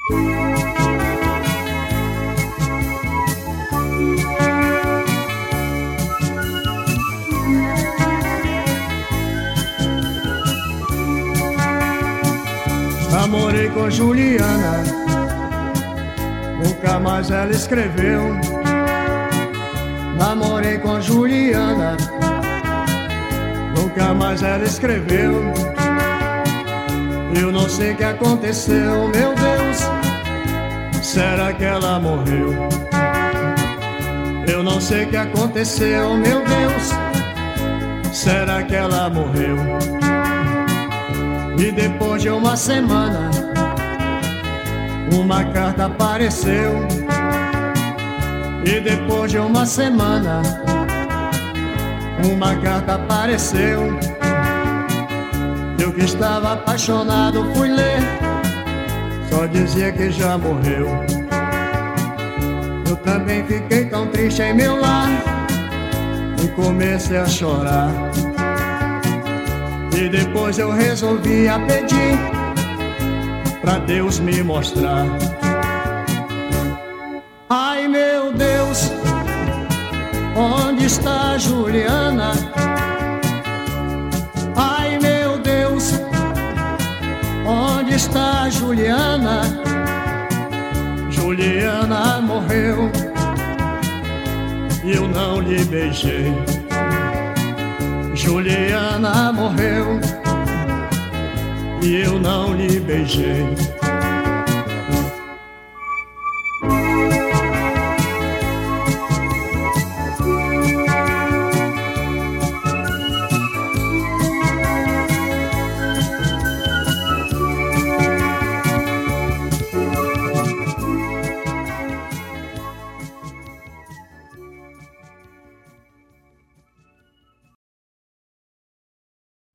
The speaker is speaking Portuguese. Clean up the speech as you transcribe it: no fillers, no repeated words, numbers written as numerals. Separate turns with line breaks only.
Namorei com Juliana, nunca mais ela escreveu. Namorei com Juliana, nunca mais ela escreveu. Eu não sei o que aconteceu, meu Deus, será que ela morreu? Eu não sei o que aconteceu, meu Deus, será que ela morreu? E depois de uma semana, uma carta apareceu. E depois de uma semana, uma carta apareceu. Eu que estava apaixonado fui ler, só dizia que já morreu. Eu também fiquei tão triste em meu lar e comecei a chorar. E depois eu resolvi a pedir pra Deus me mostrar. Ai meu Deus, onde está Juliana? Ai meu Deus, onde está Juliana? Juliana morreu e eu não lhe beijei. Juliana morreu e eu não lhe beijei.